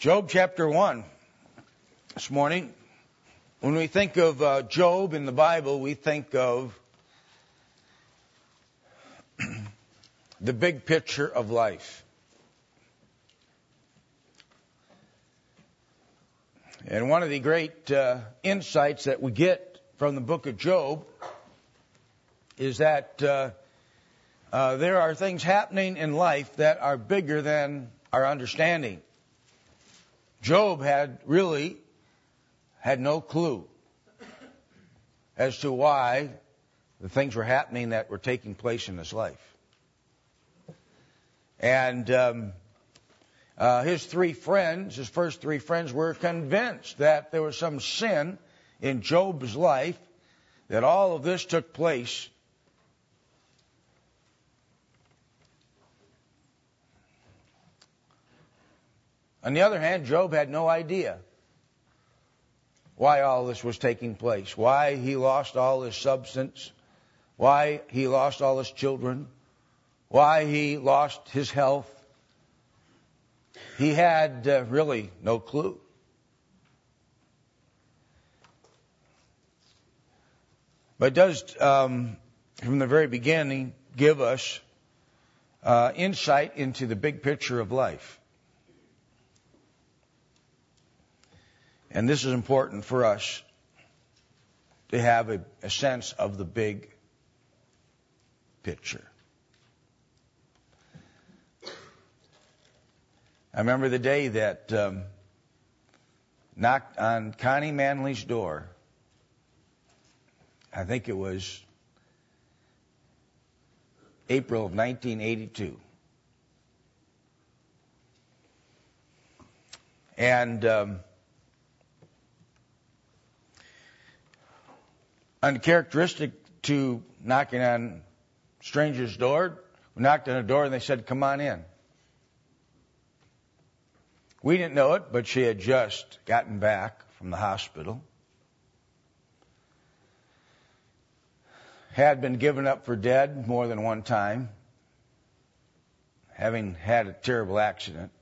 Job chapter 1 this morning. When we think of Job in the Bible, we think of the big picture of life. And one of the great insights that we get from the book of Job is that there are things happening in life that are bigger than our understanding. Job had no clue as to why the things were happening that were taking place in his life. And his first three friends were convinced that there was some sin in Job's life, that all of this took place. On the other hand, Job had no idea why all this was taking place, why he lost all his substance, why he lost all his children, why he lost his health. He had really no clue. But it does, from the very beginning, give us insight into the big picture of life. And this is important for us to have a sense of the big picture. I remember the day that knocked on Connie Manley's door. I think it was April of 1982. And uncharacteristic to knocking on strangers' door, we knocked on a door and they said, "Come on in." We didn't know it, but she had just gotten back from the hospital. Had been given up for dead more than one time, having had a terrible accident.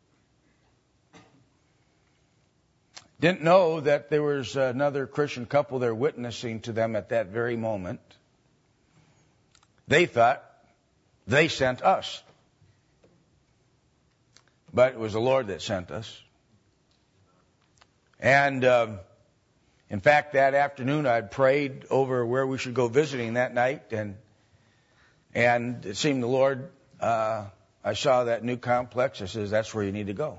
Didn't know that there was another Christian couple there witnessing to them at that very moment. They thought they sent us. But it was the Lord that sent us. And in fact, that afternoon I prayed over where we should go visiting that night. And it seemed the Lord, I saw that new complex. I says, "That's where you need to go."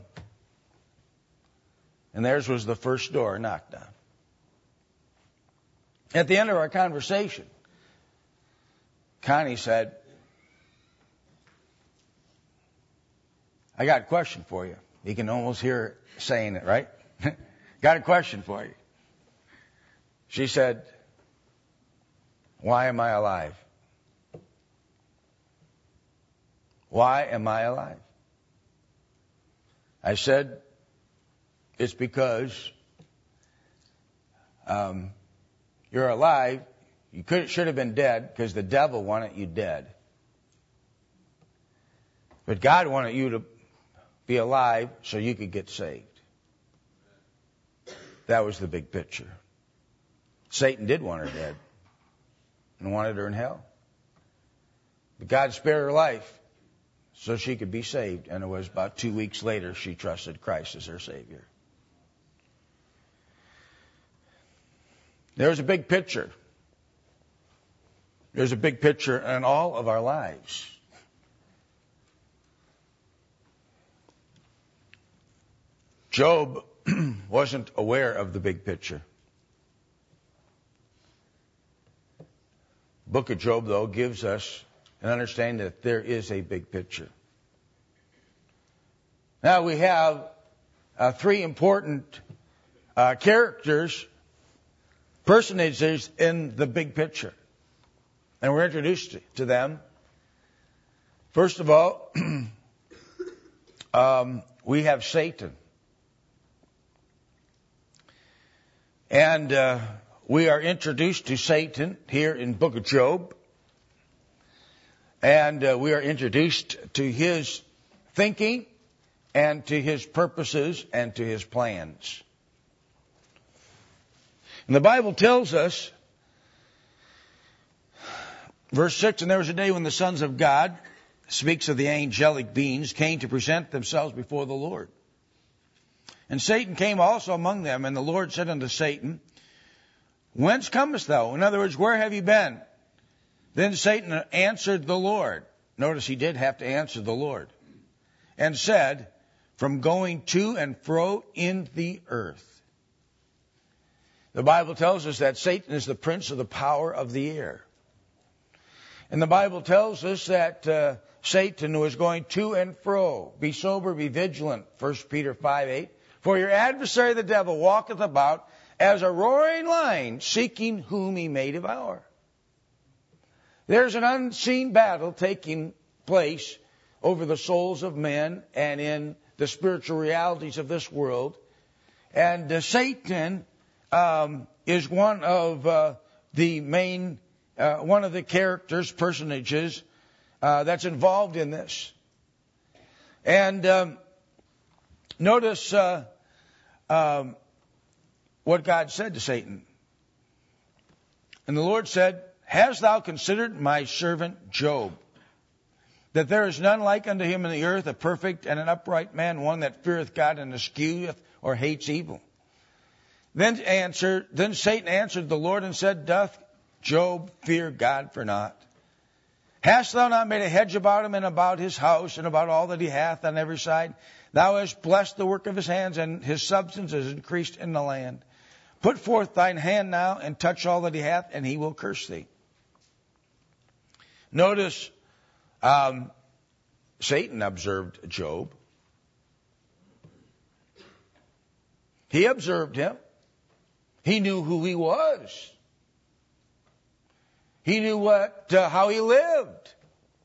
And theirs was the first door knocked on. At the end of our conversation, Connie said, "I got a question for you." You can almost hear her saying it, right? "Got a question for you." She said, "Why am I alive? Why am I alive?" I said, "It's because you're alive. You should have been dead because the devil wanted you dead. But God wanted you to be alive so you could get saved." That was the big picture. Satan did want her dead and wanted her in hell. But God spared her life so she could be saved. And it was about 2 weeks later she trusted Christ as her Savior. There's a big picture. There's a big picture in all of our lives. Job wasn't aware of the big picture. The book of Job, though, gives us an understanding that there is a big picture. Now we have three important personages in the big picture. And we're introduced to them. First of all, we have Satan. And we are introduced to Satan here in the book of Job. And we are introduced to his thinking and to his purposes and to his plans. And the Bible tells us, verse 6, and there was a day when the sons of God, speaks of the angelic beings, came to present themselves before the Lord. And Satan came also among them, and the Lord said unto Satan, Whence comest thou? In other words, where have you been? Then Satan answered the Lord. Notice he did have to answer the Lord. And said, From going to and fro in the earth. The Bible tells us that Satan is the prince of the power of the air. And the Bible tells us that Satan was going to and fro. Be sober, be vigilant. 1 Peter 5:8. For your adversary the devil walketh about as a roaring lion, seeking whom he may devour. There's an unseen battle taking place over the souls of men and in the spiritual realities of this world. And Satan is one of the main, one of the characters, personages that's involved in this. And notice what God said to Satan. And the Lord said, Hast thou considered my servant Job, that there is none like unto him in the earth, a perfect and an upright man, one that feareth God and escheweth or hates evil? Then Satan answered the Lord and said, Doth Job fear God for naught? Hast thou not made a hedge about him and about his house and about all that he hath on every side? Thou hast blessed the work of his hands, and his substance is increased in the land. Put forth thine hand now and touch all that he hath, and he will curse thee. Notice Satan observed Job. He observed him. He knew who he was. He knew how he lived.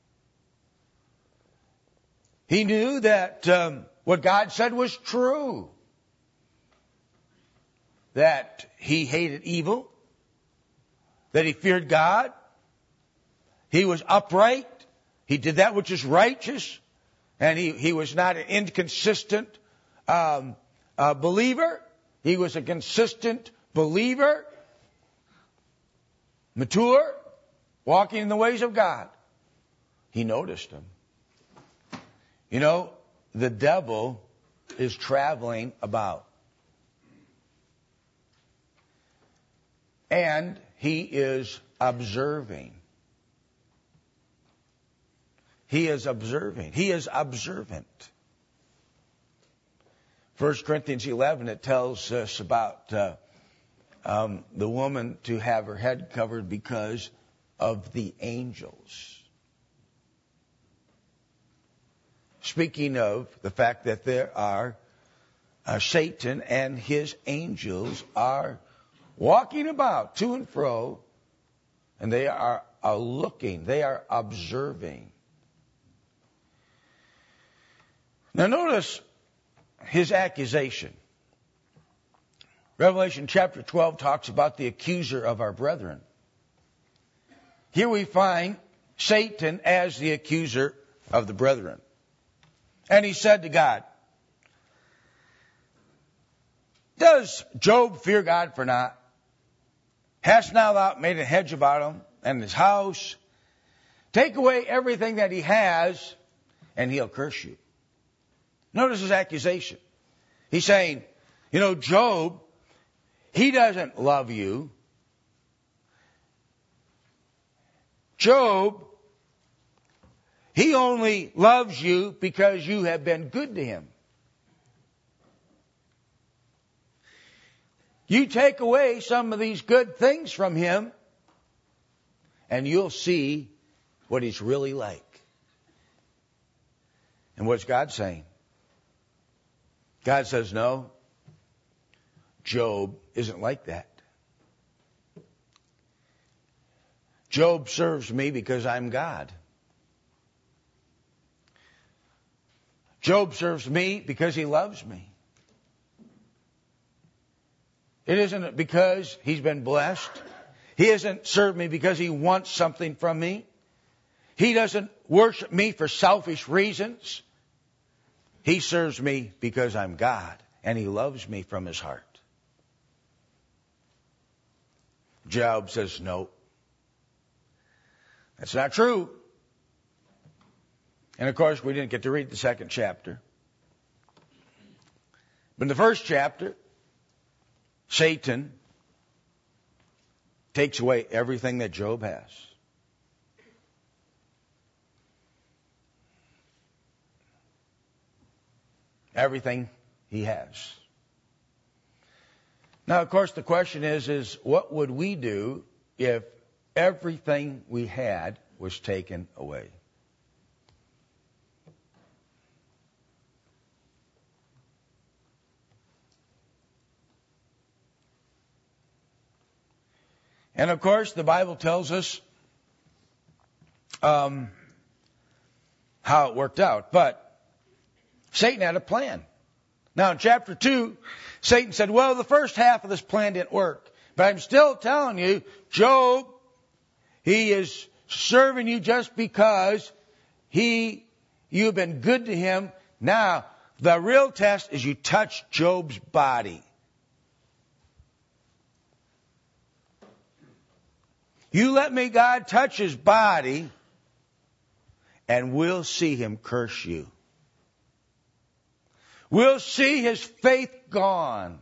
He knew that what God said was true. That he hated evil. That he feared God. He was upright. He did that which is righteous. And he was not an inconsistent believer. He was a consistent believer. Mature. Walking in the ways of God. He noticed him. You know, the devil is traveling about. And he is observing. He is observing. He is observant. 1 Corinthians 11, it tells us about the woman to have her head covered because of the angels. Speaking of the fact that there are Satan and his angels are walking about to and fro, and they are looking, they are observing. Now notice his accusation. Revelation chapter 12 talks about the accuser of our brethren. Here we find Satan as the accuser of the brethren. And he said to God, Does Job fear God for naught? Hast now thou made a hedge about him and his house? Take away everything that he has, and he'll curse you. Notice his accusation. He's saying, you know, Job, he doesn't love you. Job, he only loves you because you have been good to him. You take away some of these good things from him, and you'll see what he's really like. And what's God saying? God says, no, Job isn't like that. Job serves me because I'm God. Job serves me because he loves me. It isn't because he's been blessed. He hasn't served me because he wants something from me. He doesn't worship me for selfish reasons. He serves me because I'm God, and he loves me from his heart. Job says, no, that's not true. And of course, we didn't get to read the second chapter. But in the first chapter, Satan takes away everything that Job has. Everything he has. Now, of course, the question is what would we do if everything we had was taken away? And of course, the Bible tells us how it worked out. But Satan had a plan. Now, in chapter 2, Satan said, well, the first half of this plan didn't work. But I'm still telling you, Job, he is serving you just because you've been good to him. Now, the real test is you touch Job's body. You let me, God, touch his body, and we'll see him curse you. We'll see his faith gone.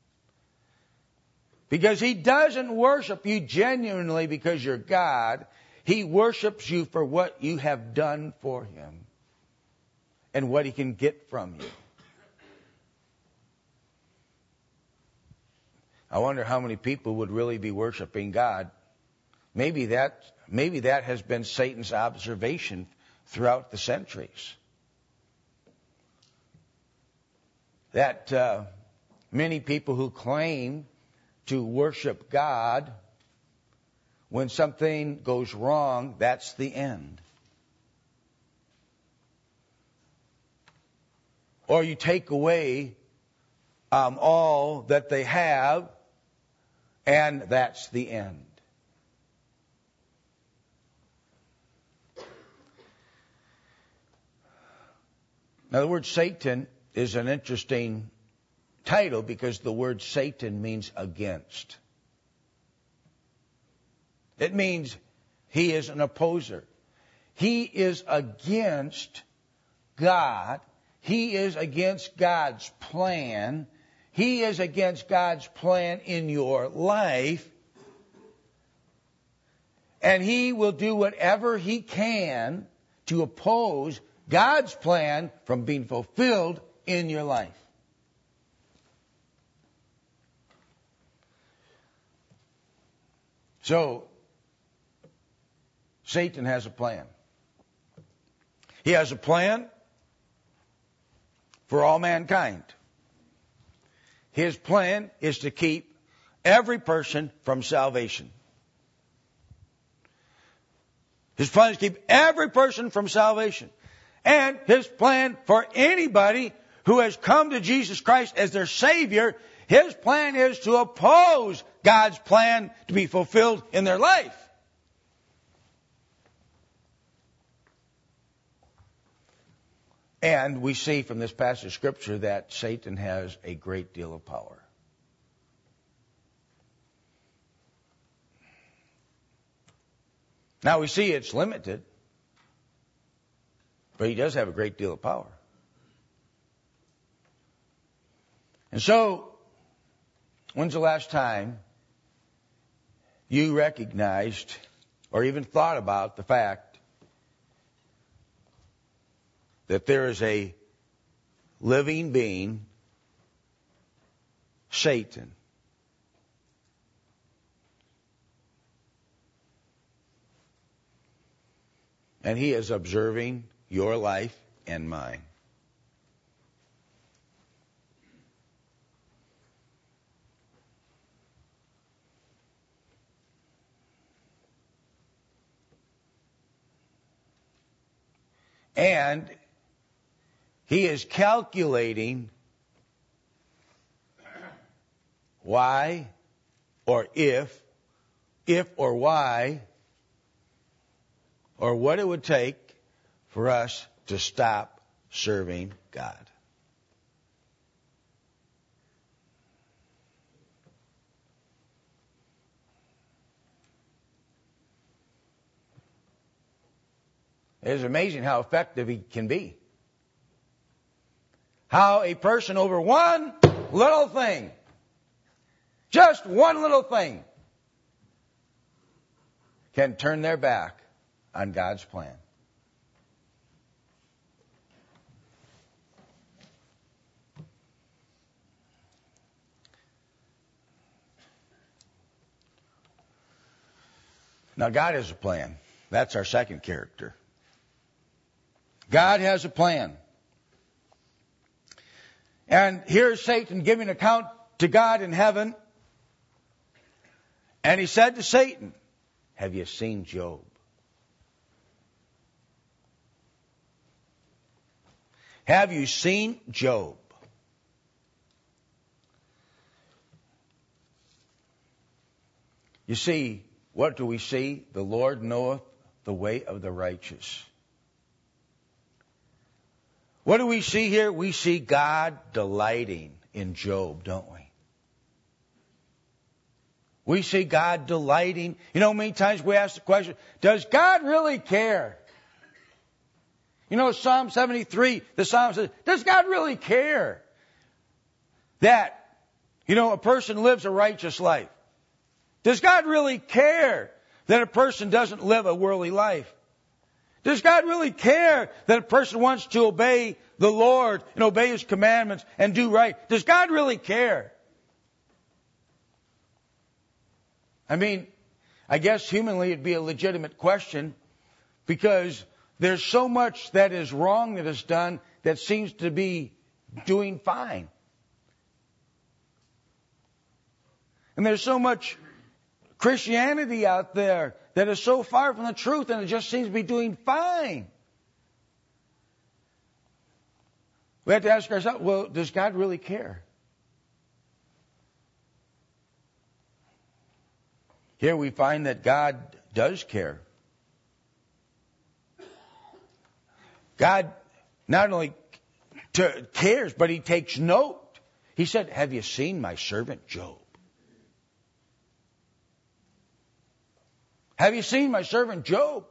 Because he doesn't worship you genuinely because you're God. He worships you for what you have done for him and what he can get from you. I wonder how many people would really be worshiping God. Maybe that has been Satan's observation throughout the centuries. That many people who claim to worship God, when something goes wrong, that's the end. Or you take away all that they have, and that's the end. Now, the word Satan is an interesting title because the word Satan means against. It means he is an opposer. He is against God. He is against God's plan. He is against God's plan in your life. And he will do whatever he can to oppose God's plan from being fulfilled in your life. So, Satan has a plan. He has a plan for all mankind. His plan is to keep every person from salvation. His plan is to keep every person from salvation. And his plan for anybody who has come to Jesus Christ as their Savior, his plan is to oppose God's plan to be fulfilled in their life. And we see from this passage of Scripture that Satan has a great deal of power. Now we see it's limited, but he does have a great deal of power. And so, when's the last time you recognized or even thought about the fact that there is a living being, Satan, and he is observing your life and mine? And he is calculating why or if or why or what it would take for us to stop serving God. It's amazing how effective he can be. How a person over one little thing, just one little thing, can turn their back on God's plan. Now, God has a plan. That's our second character. God has a plan. And here's Satan giving account to God in heaven. And he said to Satan, have you seen Job? Have you seen Job? You see, what do we see? The Lord knoweth the way of the righteous. What do we see here? We see God delighting in Job, don't we? We see God delighting. You know, many times we ask the question, does God really care? You know, Psalm 73, the Psalm says, does God really care that, a person lives a righteous life? Does God really care that a person doesn't live a worldly life? Does God really care that a person wants to obey the Lord and obey His commandments and do right? Does God really care? I mean, I guess humanly it'd be a legitimate question because there's so much that is wrong that is done that seems to be doing fine. And there's so much Christianity out there that is so far from the truth and it just seems to be doing fine. We have to ask ourselves, well, does God really care? Here we find that God does care. God not only cares, but He takes note. He said, have you seen my servant Job? Have you seen my servant Job?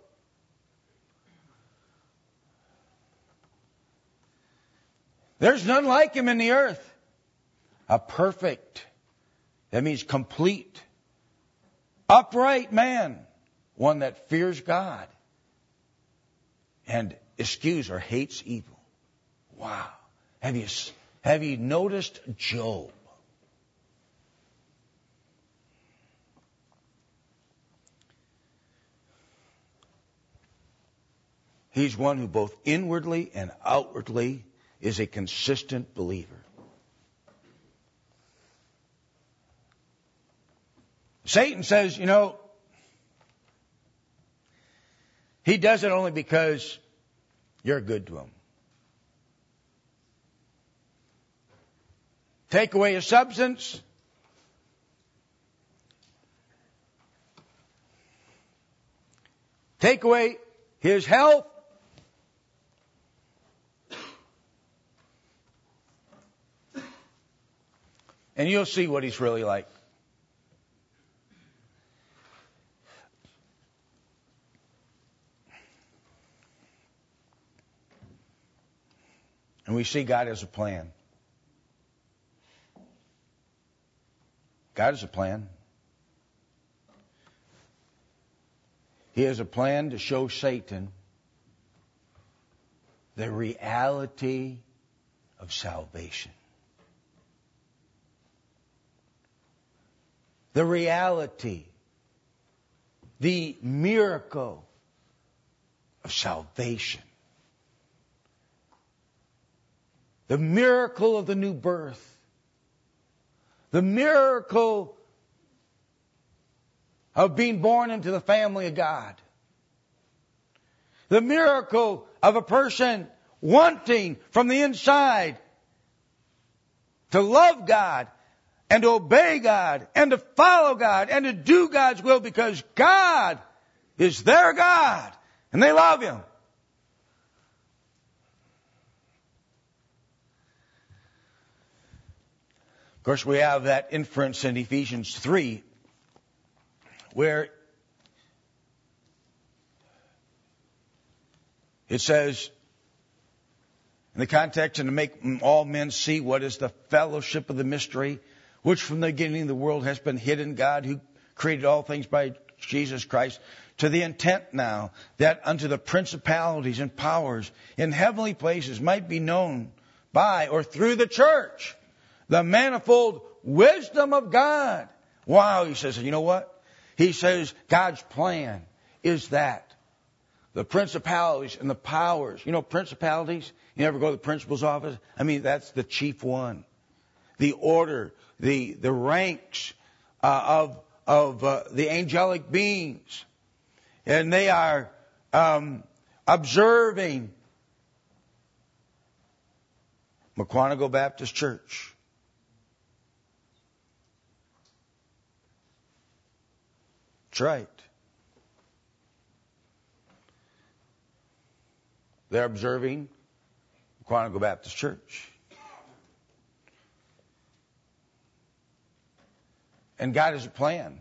There's none like him in the earth. A perfect, that means complete, upright man, one that fears God and eschews or hates evil. Wow. Have you noticed Job? He's one who both inwardly and outwardly is a consistent believer. Satan says, he does it only because you're good to him. Take away his substance. Take away his health. And you'll see what he's really like. And we see God has a plan. God has a plan. He has a plan to show Satan the reality of salvation. The reality, the miracle of salvation. The miracle of the new birth. The miracle of being born into the family of God. The miracle of a person wanting from the inside to love God and to obey God and to follow God and to do God's will because God is their God and they love Him. Of course, we have that inference in Ephesians 3 where It says, in the context, and to make all men see what is the fellowship of the mystery, which from the beginning of the world has been hidden, God who created all things by Jesus Christ, to the intent now that unto the principalities and powers in heavenly places might be known by or through the church the manifold wisdom of God. Wow, he says, you know what? He says God's plan is that the principalities and the powers, you know, principalities, you ever go to the principal's office? I mean, that's the chief one. The order, the ranks of the angelic beings. And they are observing McQuantico Baptist Church. That's right. They're observing McQuantico Baptist Church. And God has a plan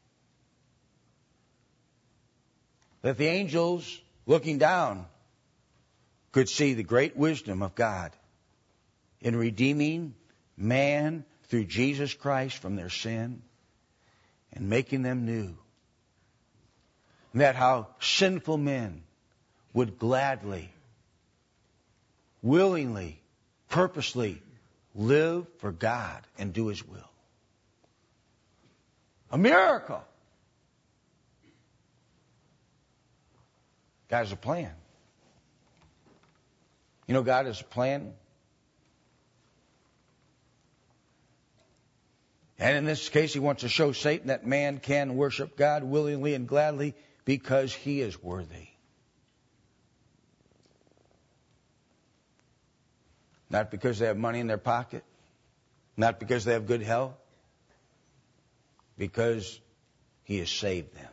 that the angels looking down could see the great wisdom of God in redeeming man through Jesus Christ from their sin and making them new. And that how sinful men would gladly, willingly, purposely live for God and do His will. A miracle. God has a plan. You know, God has a plan. And in this case, He wants to show Satan that man can worship God willingly and gladly because he is worthy. Not because they have money in their pocket. Not because they have good health. Because He has saved them.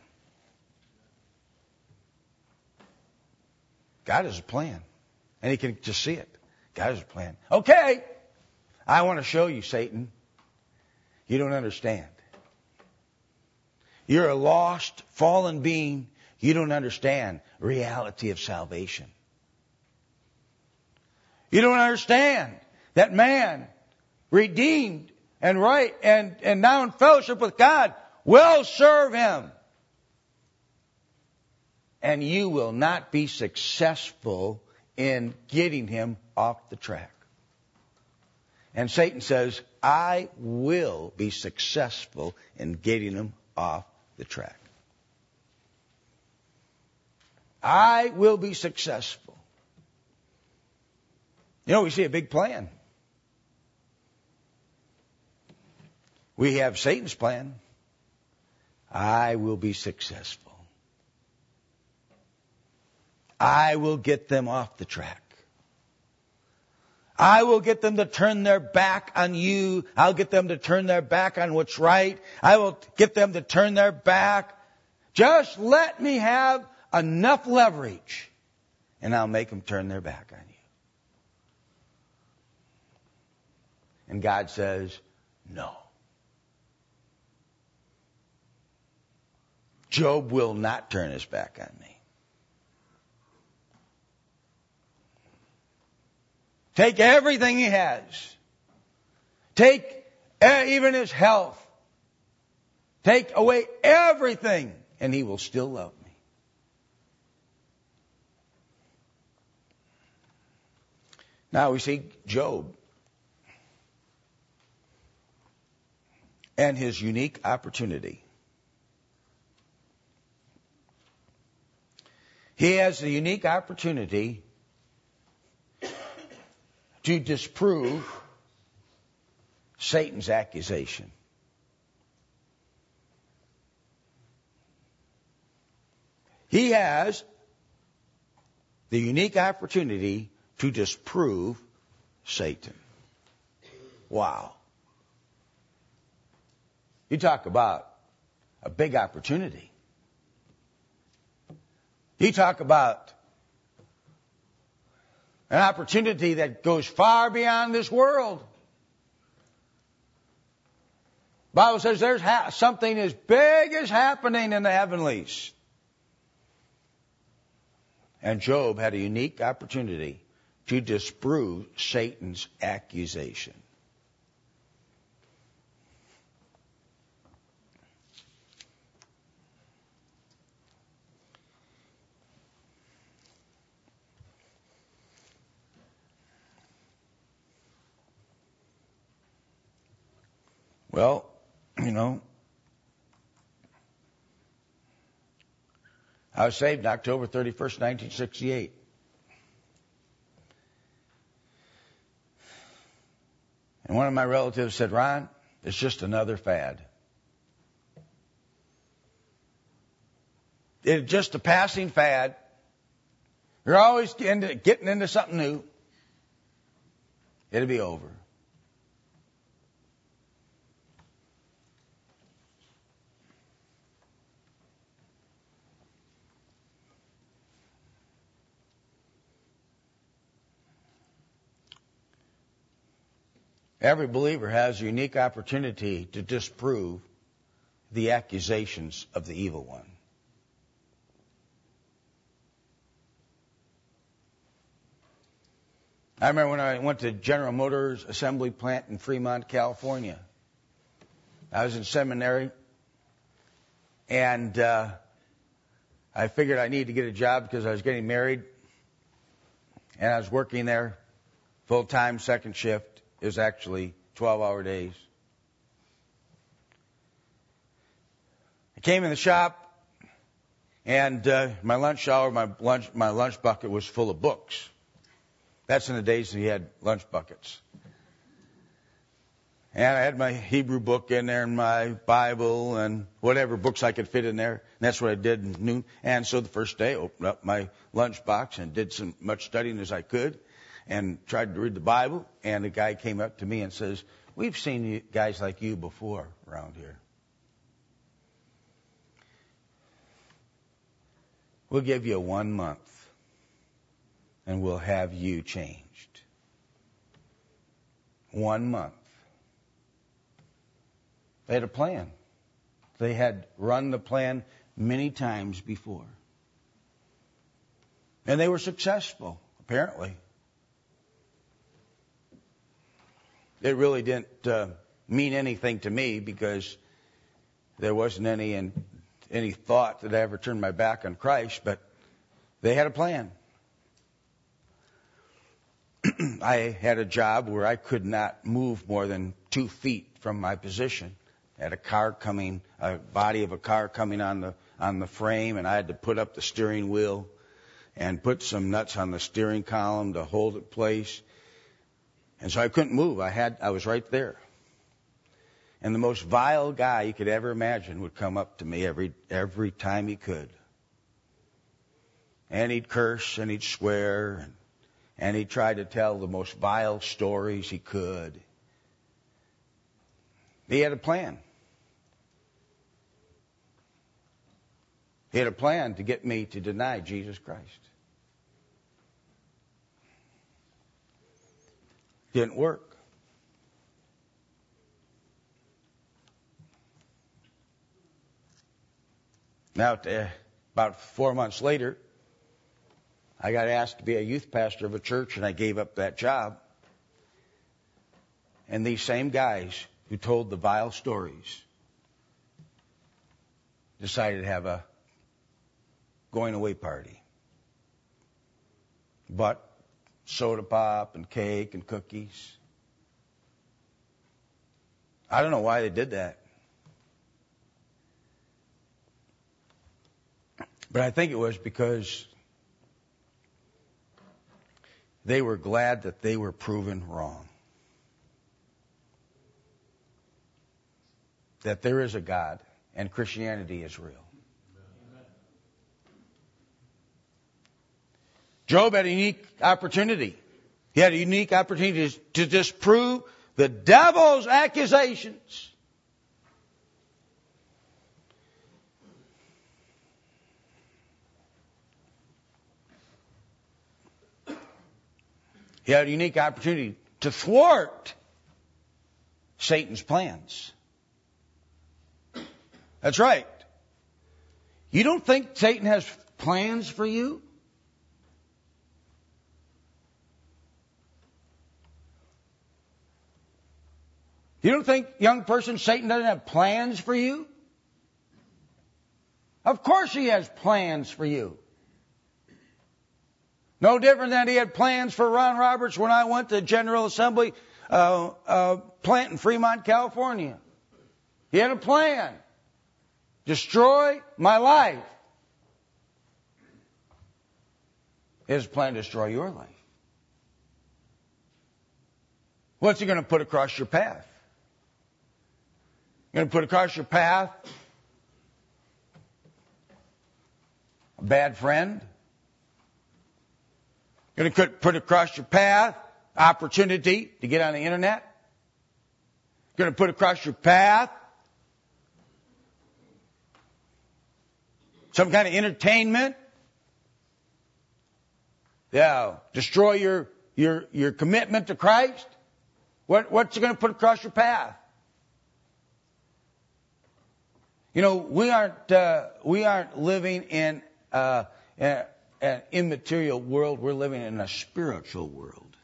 God has a plan. And He can just see it. God has a plan. Okay, I want to show you, Satan. You don't understand. You're a lost, fallen being. You don't understand the reality of salvation. You don't understand that man, redeemed and right and now in fellowship with God, will serve Him. And you will not be successful in getting him off the track. And Satan says, I will be successful in getting him off the track. I will be successful. You know, we see a big plan. We have Satan's plan. I will be successful. I will get them off the track. I will get them to turn their back on you. I'll get them to turn their back on what's right. I will get them to turn their back. Just let me have enough leverage, and I'll make them turn their back on you. And God says, no. Job will not turn his back on me. Take everything he has. Take even his health. Take away everything, and he will still love me. Now we see Job and his unique opportunity. He has the unique opportunity to disprove Satan's accusation. He has the unique opportunity to disprove Satan. Wow. You talk about a big opportunity. You talk about an opportunity that goes far beyond this world. The Bible says there's something as big as happening in the heavenlies. And Job had a unique opportunity to disprove Satan's accusation. Well, I was saved October 31st, 1968. And one of my relatives said, Ron, it's just another fad. It's just a passing fad. You're always getting into something new. It'll be over. Every believer has a unique opportunity to disprove the accusations of the evil one. I remember when I went to General Motors assembly plant in Fremont, California. I was in seminary, and I figured I needed to get a job because I was getting married, and I was working there full-time, second shift. It was actually 12-hour days. I came in the shop, and my lunch hour, my lunch bucket was full of books. That's in the days that he had lunch buckets. And I had my Hebrew book in there and my Bible and whatever books I could fit in there. And that's what I did in noon. And so the first day I opened up my lunch box and did much studying as I could and tried to read the Bible. And the guy came up to me and says, we've seen guys like you before around here. We'll give you 1 month and we'll have you changed. 1 month. They had a plan. They had run the plan many times before. And they were successful, apparently. It really didn't mean anything to me because there wasn't any thought that I ever turned my back on Christ, but they had a plan. I had a job where I could not move more than 2 feet from my position. I had a body of a car coming on the frame, and I had to put up the steering wheel and put some nuts on the steering column to hold it in place. And so I couldn't move. I was right there. And the most vile guy you could ever imagine would come up to me every time he could. And he'd curse and he'd swear and he tried to tell the most vile stories he could. He had a plan. He had a plan to get me to deny Jesus Christ. Didn't work. Now, about 4 months later, I got asked to be a youth pastor of a church, and I gave up that job. And these same guys who told the vile stories decided to have a going-away party. But soda pop and cake and cookies. I don't know why they did that. But I think it was because they were glad that they were proven wrong. That there is a God and Christianity is real. Job had a unique opportunity. He had a unique opportunity to disprove the devil's accusations. He had a unique opportunity to thwart Satan's plans. That's right. You don't think Satan has plans for you? You don't think, young person, Satan doesn't have plans for you? Of course he has plans for you. No different than he had plans for Ron Roberts when I went to General Assembly plant in Fremont, California. He had a plan. Destroy my life. He has a plan to destroy your life. What's he going to put across your path? Going to put across your path a bad friend? Going to put across your path opportunity to get on the internet? Going to put across your path some kind of entertainment? Yeah, destroy your commitment to Christ? What's it going to put across your path? You know, we aren't living in an immaterial world. We're living in a spiritual world.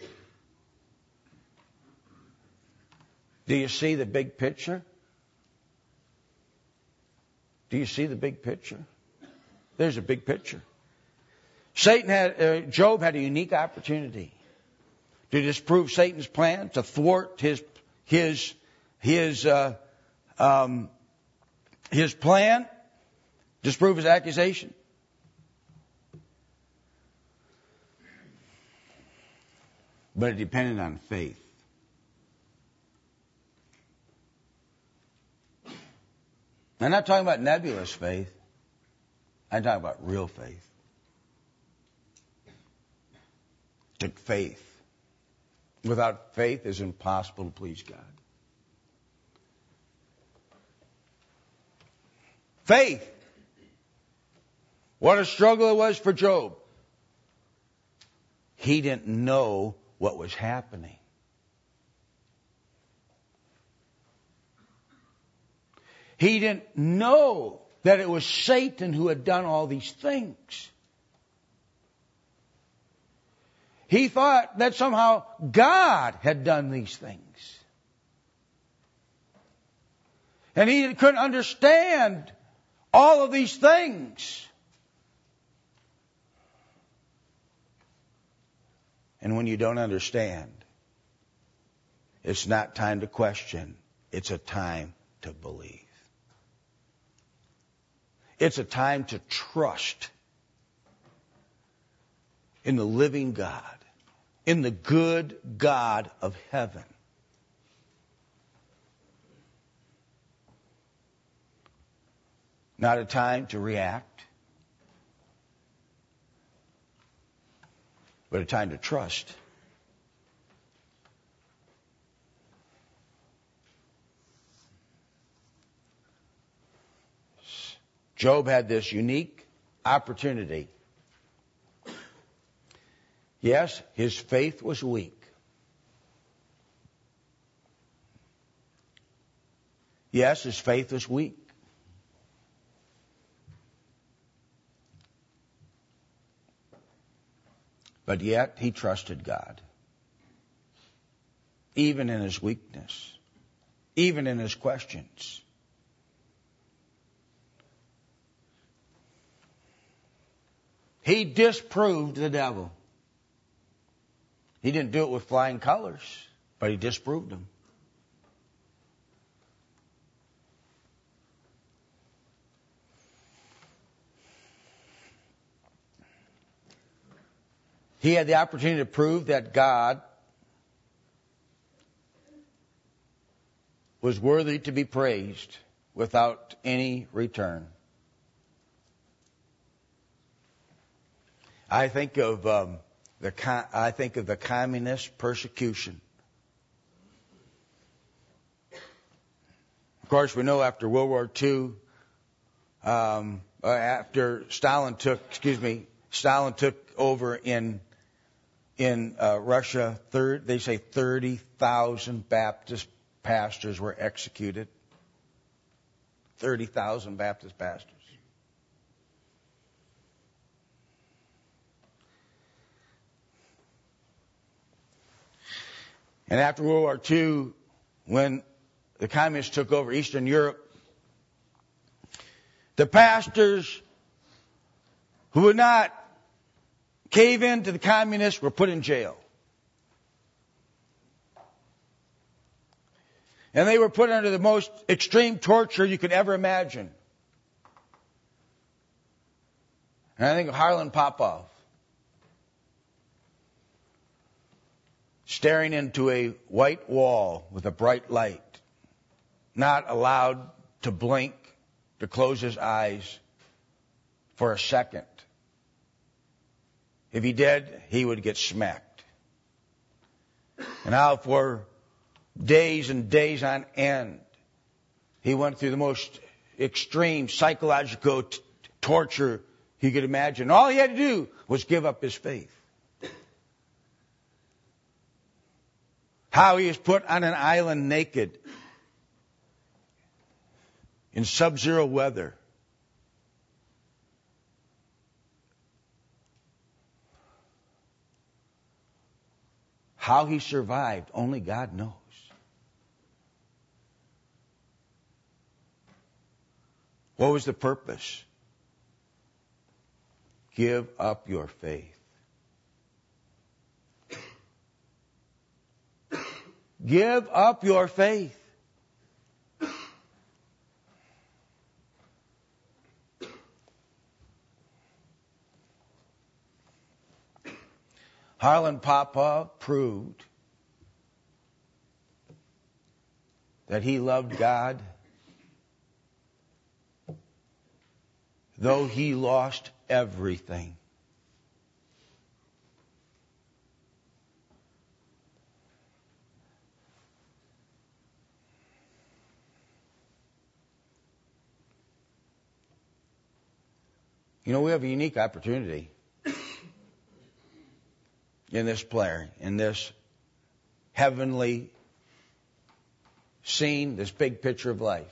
Do you see the big picture? Do you see the big picture? There's a big picture. Job had a unique opportunity to disprove Satan's plan, to thwart his plan, disprove his accusation. But it depended on faith. I'm not talking about nebulous faith. I'm talking about real faith. It took faith. Without faith, it's impossible to please God. Faith. What a struggle it was for Job. He didn't know what was happening. He didn't know that it was Satan who had done all these things. He thought that somehow God had done these things. And he couldn't understand all of these things. And when you don't understand, it's not time to question. It's a time to believe. It's a time to trust in the living God, in the good God of heaven. Not a time to react, but a time to trust. Job had this unique opportunity. Yes, his faith was weak. Yes, his faith was weak. But yet he trusted God. Even in his weakness. Even in his questions. He disproved the devil. He didn't do it with flying colors, but he disproved him. He had the opportunity to prove that God was worthy to be praised without any return. I think of the communist persecution. Of course, we know after World War II, after Stalin took over in Russia. They say 30,000 Baptist pastors were executed. 30,000 Baptist pastors. And after World War II, when the communists took over Eastern Europe, the pastors who would not cave in to the communists were put in jail. And they were put under the most extreme torture you could ever imagine. And I think of Harlan Popov staring into a white wall with a bright light, not allowed to blink, to close his eyes for a second. If he did, he would get smacked. And how for days and days on end, he went through the most extreme psychological torture he could imagine. All he had to do was give up his faith. How he was put on an island naked in sub-zero weather. How he survived, only God knows. What was the purpose? Give up your faith. Give up your faith. Harlan Popov proved that he loved God, though he lost everything. You know, we have a unique opportunity in this prayer, in this heavenly scene, this big picture of life.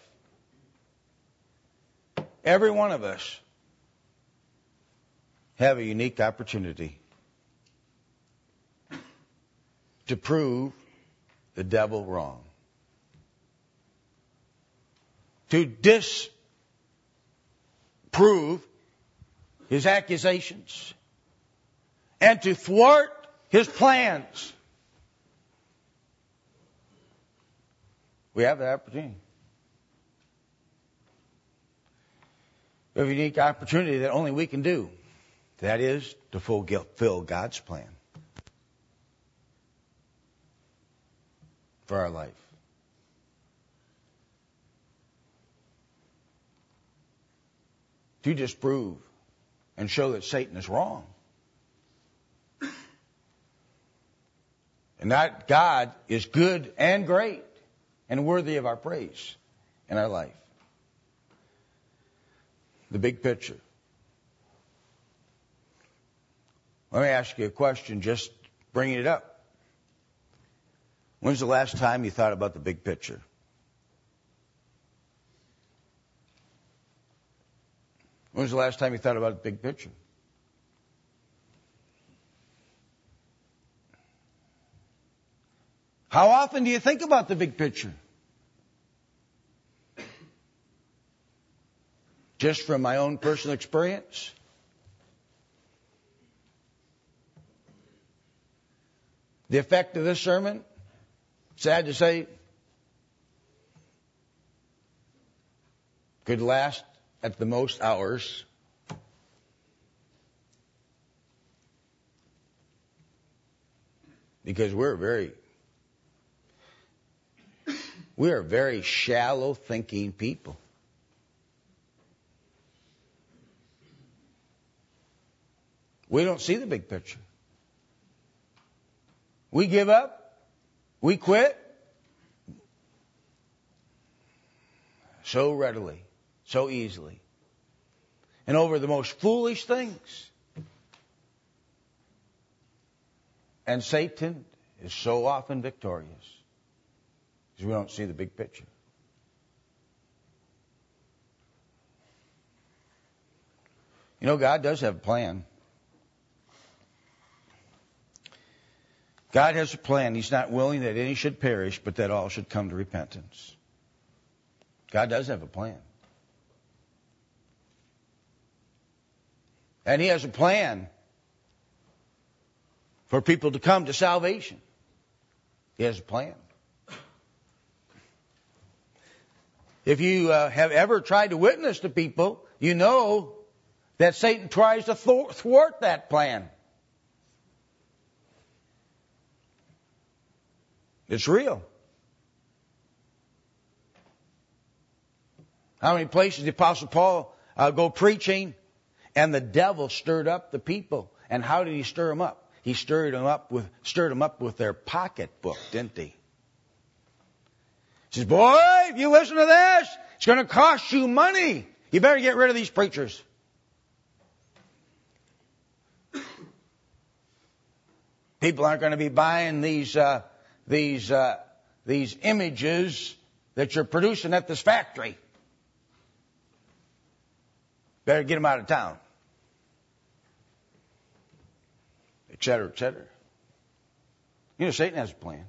Every one of us have a unique opportunity to prove the devil wrong, to disprove his accusations, and to thwart his plans. We have the opportunity. We have a unique opportunity that only we can do. That is to fulfill God's plan for our life. To disprove and show that Satan is wrong. And that God is good and great and worthy of our praise in our life. The big picture. Let me ask you a question, just bringing it up. When's the last time you thought about the big picture? When's the last time you thought about the big picture? How often do you think about the big picture? Just from my own personal experience? The effect of this sermon, sad to say, could last at the most hours. Because we are very shallow thinking people. We don't see the big picture. We give up. We quit. So readily, so easily. And over the most foolish things. And Satan is so often victorious. Because we don't see the big picture. You know, God does have a plan. God has a plan. He's not willing that any should perish, but that all should come to repentance. God does have a plan. And He has a plan for people to come to salvation. He has a plan. If you have ever tried to witness to people, you know that Satan tries to thwart that plan. It's real. How many places did the Apostle Paul go preaching, and the devil stirred up the people? And how did he stir them up? He stirred them up with their pocketbook, didn't he? He says, boy, if you listen to this, it's going to cost you money. You better get rid of these preachers. People aren't going to be buying these images that you're producing at this factory. Better get them out of town. Et cetera, et cetera. You know, Satan has a plan.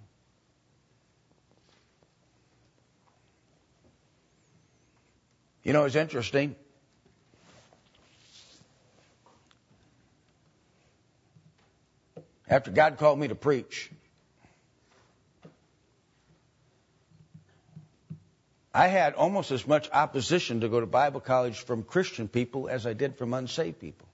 You know, it's interesting. After God called me to preach, I had almost as much opposition to go to Bible college from Christian people as I did from unsaved people.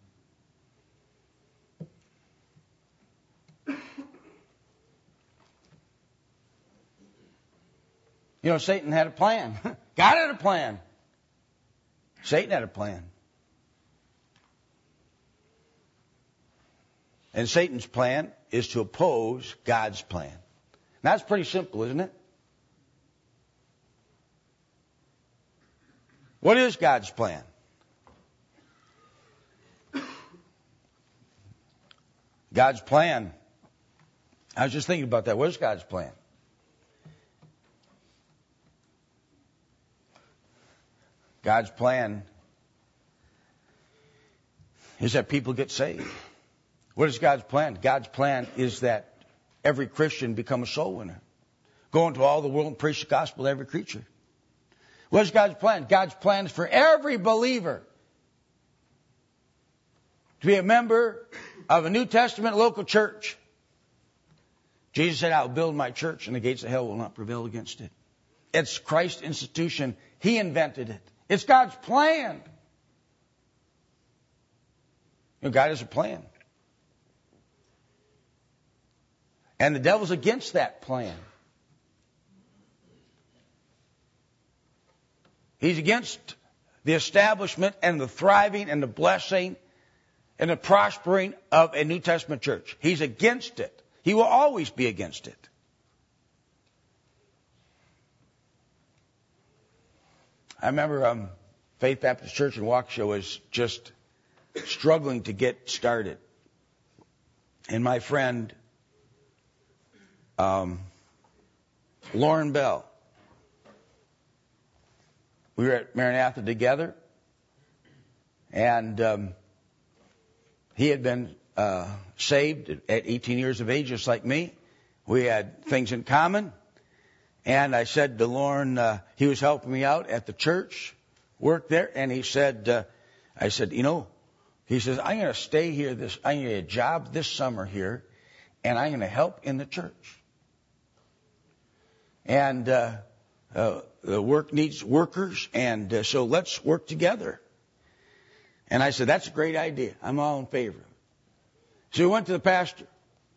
You know, Satan had a plan. God had a plan. Satan had a plan. And Satan's plan is to oppose God's plan. Now, that's pretty simple, isn't it? What is God's plan? God's plan. I was just thinking about that. What is God's plan? God's plan is that people get saved. What is God's plan? God's plan is that every Christian become a soul winner. Go into all the world and preach the gospel to every creature. What is God's plan? God's plan is for every believer to be a member of a New Testament local church. Jesus said, I'll build my church and the gates of hell will not prevail against it. It's Christ's institution. He invented it. It's God's plan. You know, God has a plan. And the devil's against that plan. He's against the establishment and the thriving and the blessing and the prospering of a New Testament church. He's against it. He will always be against it. I remember Faith Baptist Church in Waukesha was just struggling to get started. And my friend Lauren Bell, we were at Maranatha together, and he had been saved at 18 years of age, just like me. We had things in common. And I said to Lauren, he was helping me out at the church, work there, and he said, I said, you know, he says, I'm going to stay here I'm going to get a job this summer here, and I'm going to help in the church. And the work needs workers, and so let's work together. And I said, that's a great idea. I'm all in favor of it. So we went to the pastor.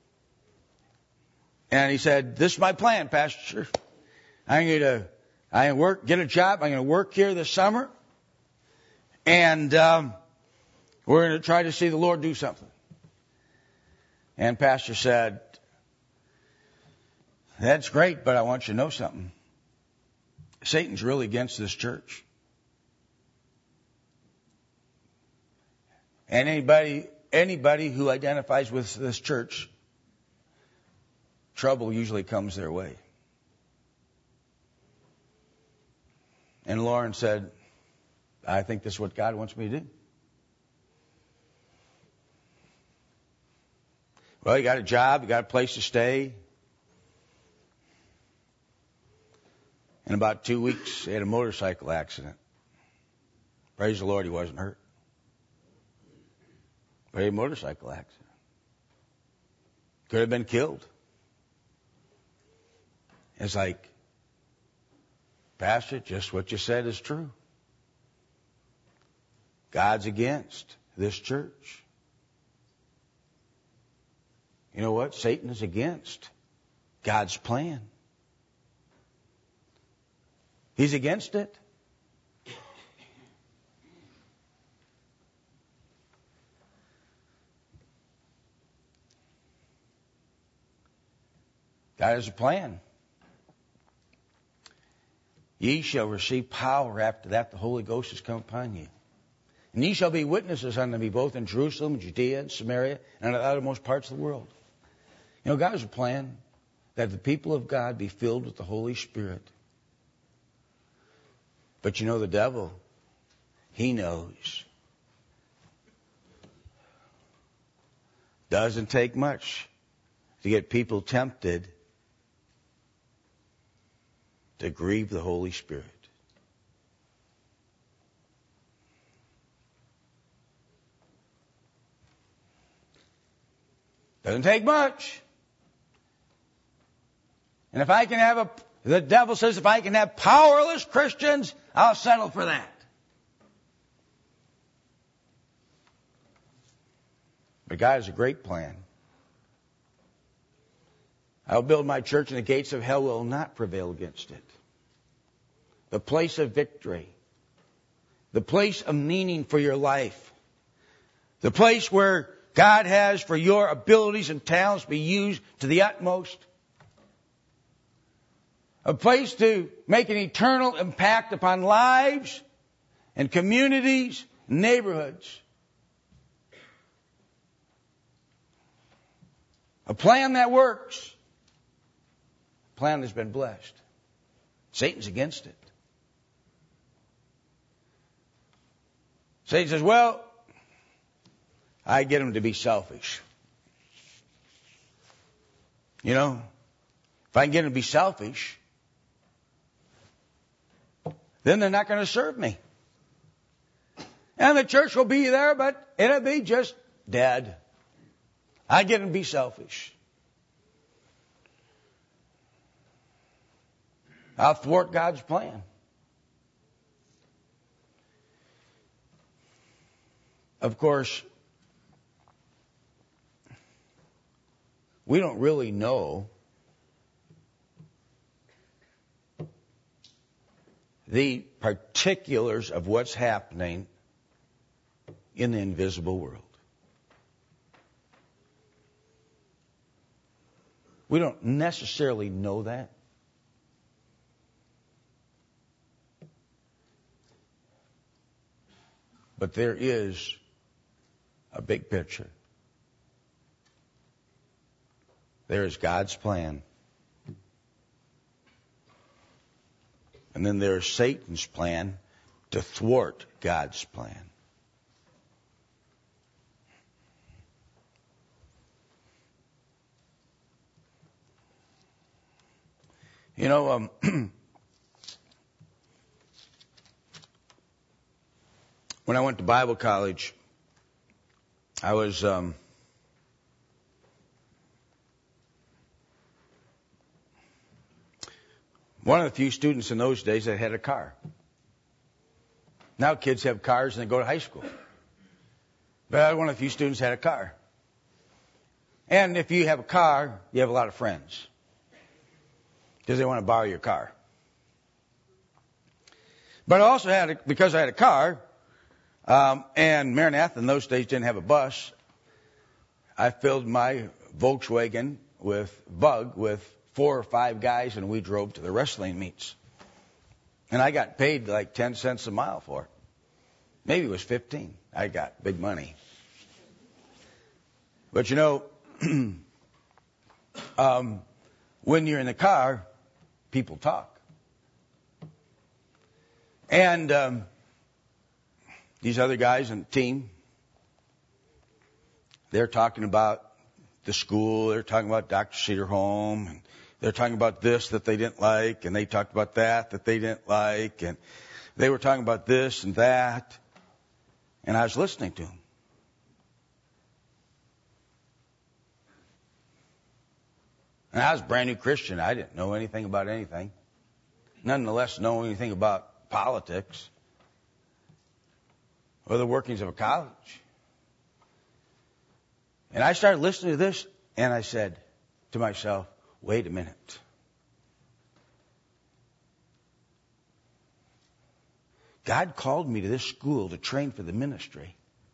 And he said, this is my plan, Pastor. I'm going to get a job. I'm going to work here this summer. And we're going to try to see the Lord do something. And Pastor said, that's great, but I want you to know something. Satan's really against this church. And anybody who identifies with this church, trouble usually comes their way. And Lauren said, I think this is what God wants me to do. Well, you got a job, you got a place to stay. In about 2 weeks, he had a motorcycle accident. Praise the Lord, he wasn't hurt. But he had a motorcycle accident. Could have been killed. It's like, Pastor, just what you said is true. God's against this church. You know what? Satan is against God's plan. He's against it. God has a plan. Ye shall receive power. After that, the Holy Ghost has come upon you. And ye shall be witnesses unto me both in Jerusalem, Judea, and Samaria, and in the uttermost parts of the world. You know, God has a plan that the people of God be filled with the Holy Spirit. But you know, the devil, he knows. Doesn't take much to get people tempted to grieve the Holy Spirit. Doesn't take much. And if I can have the devil says if I can have powerless Christians, I'll settle for that. But God has a great plan. I'll build my church and the gates of hell will not prevail against it. The place of victory. The place of meaning for your life. The place where God has for your abilities and talents to be used to the utmost. A place to make an eternal impact upon lives and communities, neighborhoods. A plan that works. A plan that's been blessed. Satan's against it. Satan says, well, I get him to be selfish. You know, if I can get him to be selfish, then they're not going to serve me. And the church will be there, but it'll be just dead. I get him to be selfish. I'll thwart God's plan. Of course, we don't really know the particulars of what's happening in the invisible world. We don't necessarily know that. But there is a big picture. There is God's plan. And then there's Satan's plan to thwart God's plan. You know, when I went to Bible college, I was one of the few students in those days that had a car. Now kids have cars and they go to high school. But I was one of the few students that had a car. And if you have a car, you have a lot of friends. Because they want to borrow your car. But I also had, because I had a car, and Maranatha in those days didn't have a bus, I filled my Volkswagen Bug with 4 or 5 guys, and we drove to the wrestling meets. And I got paid like 10 cents a mile for it. Maybe it was 15. I got big money. But you know, when you're in the car, people talk. And these other guys on the team, they're talking about the school. They were talking about Dr. Cedarholm. And they're talking about this that they didn't like. And they talked about that they didn't like. And they were talking about this and that. And I was listening to them. And I was a brand new Christian. I didn't know anything about anything. Nonetheless, know anything about politics or the workings of a college. And I started listening to this, and I said to myself, wait a minute. God called me to this school to train for the ministry.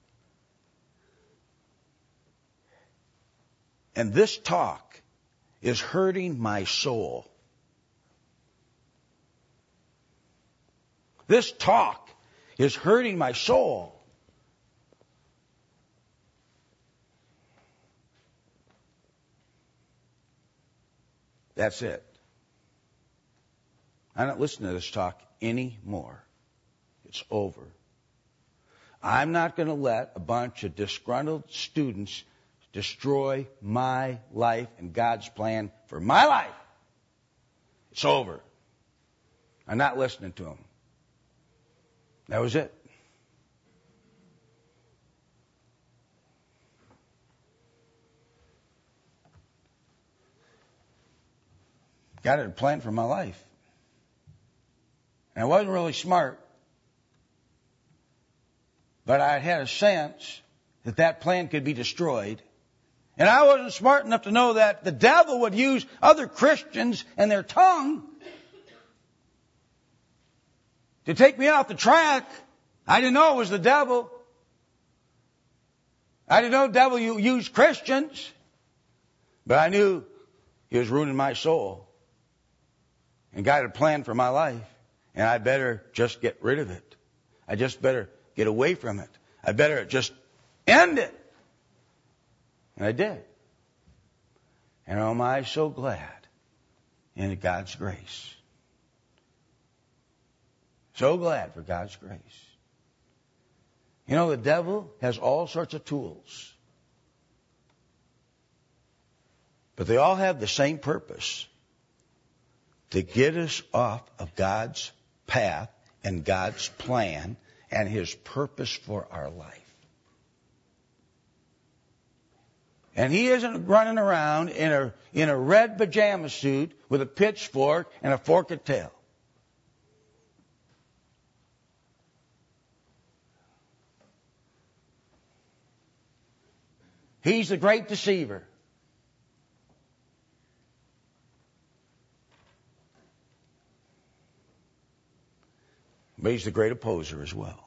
And this talk is hurting my soul. This talk is hurting my soul. That's it. I'm not listening to this talk anymore. It's over. I'm not going to let a bunch of disgruntled students destroy my life and God's plan for my life. It's over. I'm not listening to them. That was it. God had a plan for my life. And I wasn't really smart, but I had a sense that that plan could be destroyed. And I wasn't smart enough to know that the devil would use other Christians and their tongue to take me off the track. I didn't know it was the devil. I didn't know the devil used Christians. But I knew he was ruining my soul. And God had a plan for my life. And I better just get rid of it. I just better get away from it. I better just end it. And I did. And oh, am I so glad in God's grace. So glad for God's grace. You know, the devil has all sorts of tools. But they all have the same purpose. To get us off of God's path and God's plan and His purpose for our life. And he isn't running around in a red pajama suit with a pitchfork and a forked tail. He's the great deceiver. But he's the great opposer as well.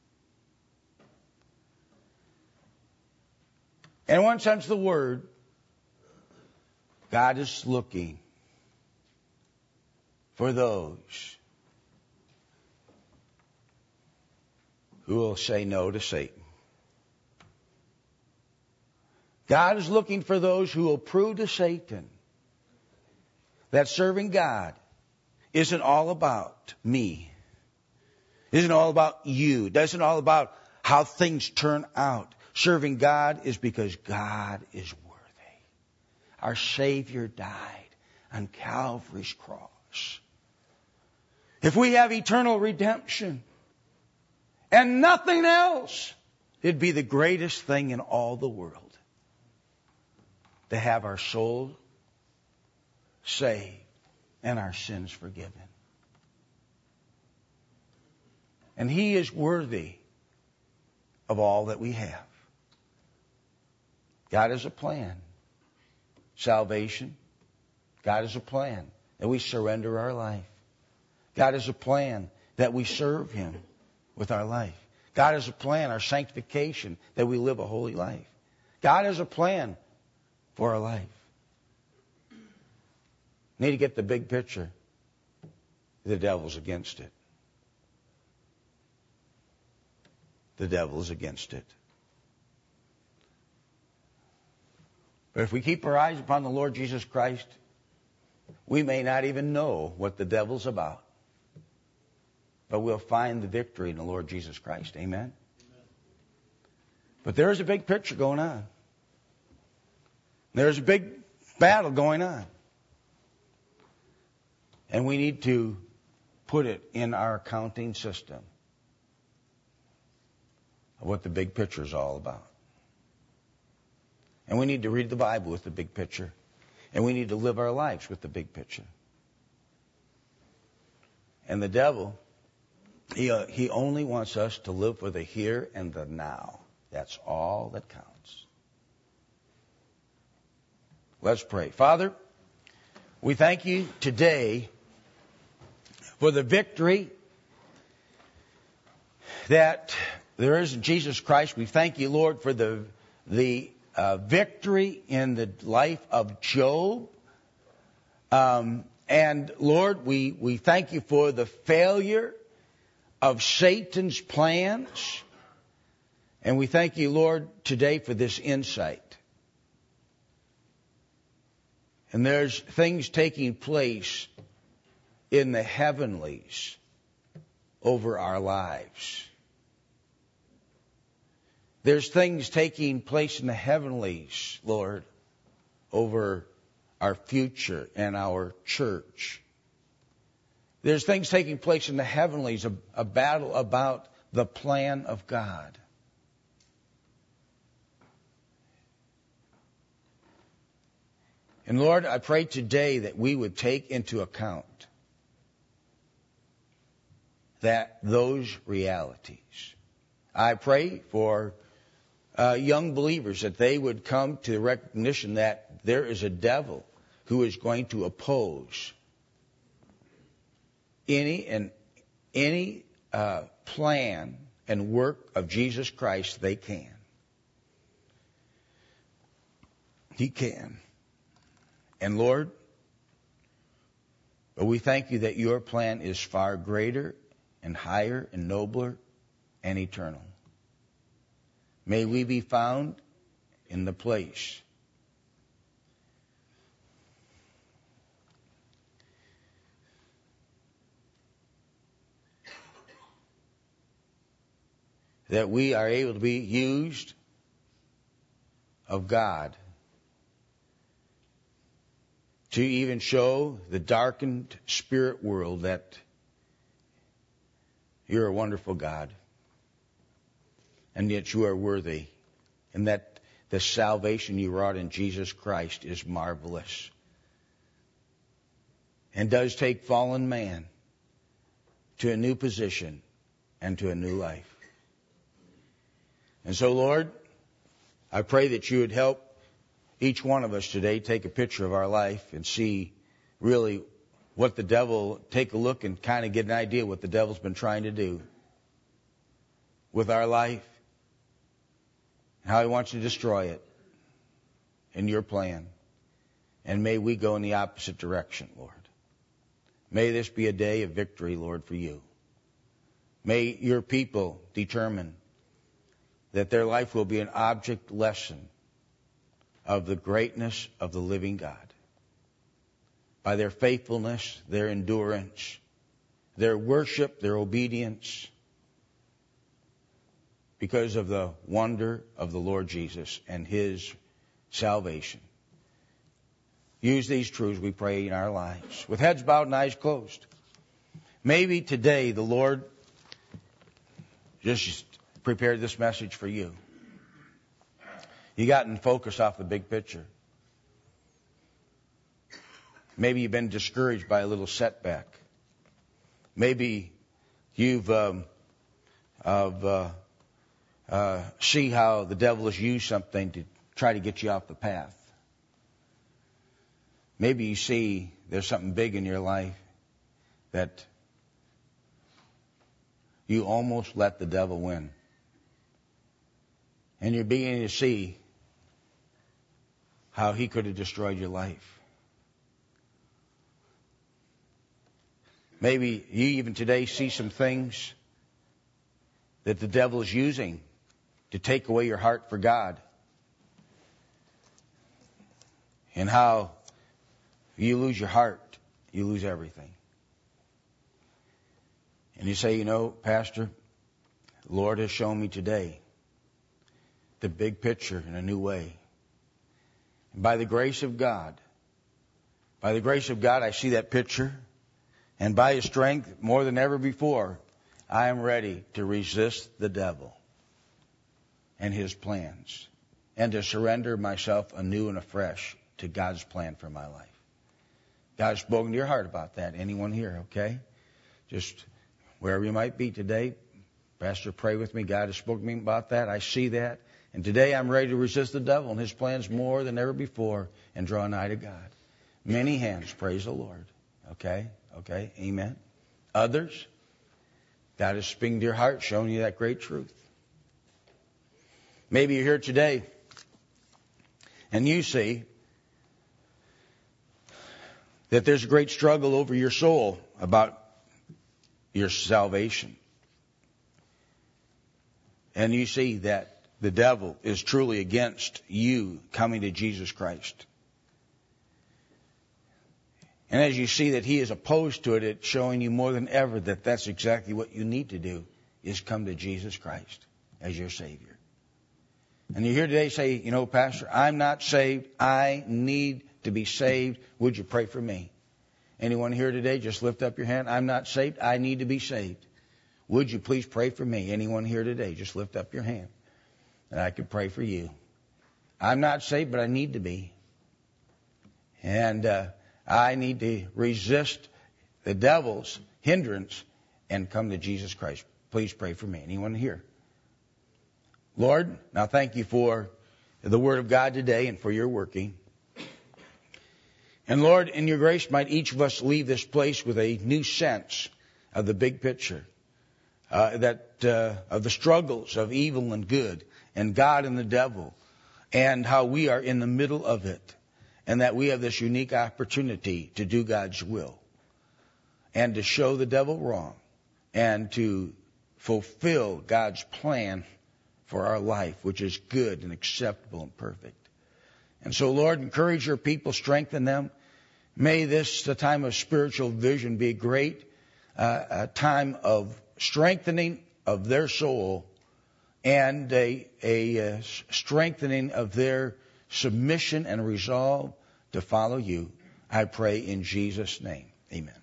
In one sense of the word, God is looking for those who will say no to Satan. God is looking for those who will prove to Satan that serving God isn't all about me. Isn't all about you. It isn't all about how things turn out. Serving God is because God is worthy. Our Savior died on Calvary's cross. If we have eternal redemption and nothing else, it'd be the greatest thing in all the world to have our soul saved and our sins forgiven. And He is worthy of all that we have. God has a plan. Salvation. God has a plan that we surrender our life. God has a plan that we serve Him with our life. God has a plan, our sanctification, that we live a holy life. God has a plan for our life. Need to get the big picture. The devil's against it. The devil is against it. But if we keep our eyes upon the Lord Jesus Christ, we may not even know what the devil's about. But we'll find the victory in the Lord Jesus Christ. Amen? Amen. But there is a big picture going on. There's a big battle going on. And we need to put it in our accounting system of what the big picture is all about. And we need to read the Bible with the big picture. And we need to live our lives with the big picture. And the devil, he only wants us to live for the here and the now. That's all that counts. Let's pray. Father, we thank you today for the victory that there is in Jesus Christ. We thank you, Lord, for the victory in the life of Job. And Lord, we thank you for the failure of Satan's plans. And we thank you, Lord, today for this insight. And there's things taking place in the heavenlies over our lives. There's things taking place in the heavenlies, Lord, over our future and our church. There's things taking place in the heavenlies, a battle about the plan of God. And Lord, I pray today that we would take into account those realities. I pray for young believers that they would come to the recognition that there is a devil who is going to oppose any plan and work of Jesus Christ they can. He can. And Lord, we thank you that your plan is far greater and higher and nobler and eternal. May we be found in the place that we are able to be used of God to even show the darkened spirit world that you're a wonderful God, and yet you are worthy, and that the salvation you wrought in Jesus Christ is marvelous and does take fallen man to a new position and to a new life. And so, Lord, I pray that you would help each one of us today take a picture of our life and see really what the devil, take a look and kind of get an idea what the devil's been trying to do with our life, and how he wants to destroy it in your plan. And may we go in the opposite direction, Lord. May this be a day of victory, Lord, for you. May your people determine that their life will be an object lesson of the greatness of the living God. By their faithfulness, their endurance, their worship, their obedience, because of the wonder of the Lord Jesus and his salvation. Use these truths, we pray, in our lives. With heads bowed and eyes closed. Maybe today the Lord just prepared this message for you. You gotten focused off the big picture. Maybe you've been discouraged by a little setback. Maybe you've see how the devil has used something to try to get you off the path. Maybe you see there's something big in your life that you almost let the devil win. And you're beginning to see how he could have destroyed your life. Maybe you even today see some things that the devil is using to take away your heart for God. And how you lose your heart, you lose everything. And you say, Pastor, the Lord has shown me today the big picture in a new way. By the grace of God, I see that picture. And by His strength, more than ever before, I am ready to resist the devil and his plans and to surrender myself anew and afresh to God's plan for my life. God has spoken to your heart about that. Anyone here, okay? Just wherever you might be today, Pastor, pray with me. God has spoken to me about that. I see that. And today I'm ready to resist the devil and his plans more than ever before and draw nigh to God. Many hands, praise the Lord. Okay? Okay? Amen. Others, God is speaking to your heart, showing you that great truth. Maybe you're here today and you see that there's a great struggle over your soul about your salvation. And you see that the devil is truly against you coming to Jesus Christ. And as you see that he is opposed to it, it's showing you more than ever that that's exactly what you need to do, is come to Jesus Christ as your Savior. And you're here today say, you know, Pastor, I'm not saved. I need to be saved. Would you pray for me? Anyone here today, just lift up your hand. I'm not saved. I need to be saved. Would you please pray for me? Anyone here today, just lift up your hand. And I could pray for you. I'm not saved, but I need to be. And I need to resist the devil's hindrance and come to Jesus Christ. Please pray for me. Anyone here? Lord, now thank you for the Word of God today and for your working. And Lord, in your grace, might each of us leave this place with a new sense of the big picture, of the struggles of evil and good, and God and the devil, and how we are in the middle of it, and that we have this unique opportunity to do God's will, and to show the devil wrong, and to fulfill God's plan for our life, which is good and acceptable and perfect. And so, Lord, encourage your people, strengthen them. May this, the time of spiritual vision, be a great time of strengthening of their soul and a strengthening of their submission and resolve to follow you. I pray in Jesus' name. Amen.